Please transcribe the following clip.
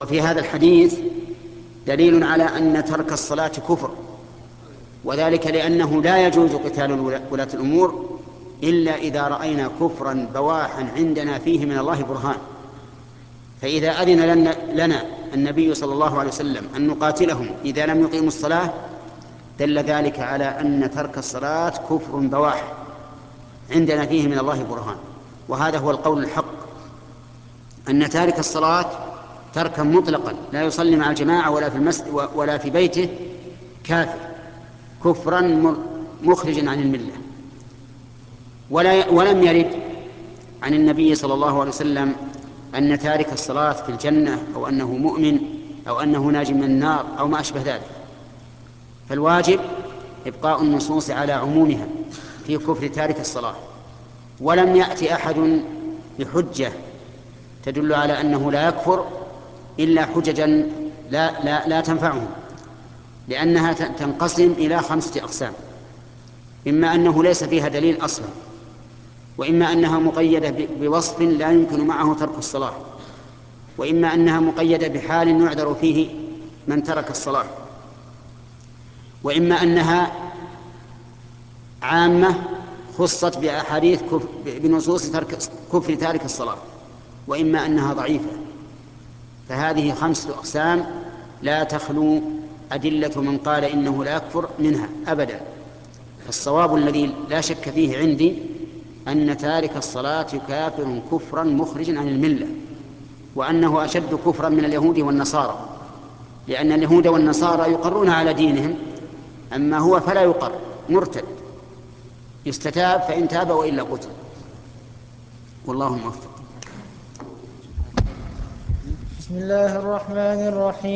وفي هذا الحديث دليل على أن ترك الصلاة كفر، وذلك لأنه لا يجوز قتال ولاة الأمور إلا إذا رأينا كفرا بواحا عندنا فيه من الله برهان. فإذا أذن لنا النبي صلى الله عليه وسلم أن نقاتلهم إذا لم يقيموا الصلاة دل ذلك على أن ترك الصلاة كفر بواح عندنا فيه من الله برهان. وهذا هو القول الحق، أن تارك الصلاة تركا مطلقا لا يصلي مع الجماعة ولا في المسجد ولا في بيته كافر كفرا مخرجا عن الملة. ولم يرد عن النبي صلى الله عليه وسلم أن تارك الصلاة في الجنة أو أنه مؤمن أو أنه ناج من النار أو ما أشبه ذلك. فالواجب إبقاء النصوص على عمومها في كفر تارك الصلاة، ولم يأتي أحد بحجة تدل على أنه لا يكفر إلا حججا لا تنفعهم، لأنها تنقسم إلى 5 أقسام: إما أنه ليس فيها دليل أصلا، وإما أنها مقيدة بوصف لا يمكن معه ترك الصلاة، وإما أنها مقيدة بحال يعذر فيه من ترك الصلاة، وإما أنها عامة خصت بأحاديث بنصوص كفر تارك الصلاة، وإما أنها ضعيفة. فهذه 5 أقسام لا تخلو أدلة من قال إنه لا يكفر منها أبدا. فالصواب الذي لا شك فيه عندي أن تارك الصلاة كافر كفرا مخرجا عن الملة، وأنه أشد كفرا من اليهود والنصارى، لأن اليهود والنصارى يقرون على دينهم، أما هو فلا يقر، مرتد يستتاب فإن تاب وإلا قتل. والله موفق. بسم الله الرحمن الرحيم.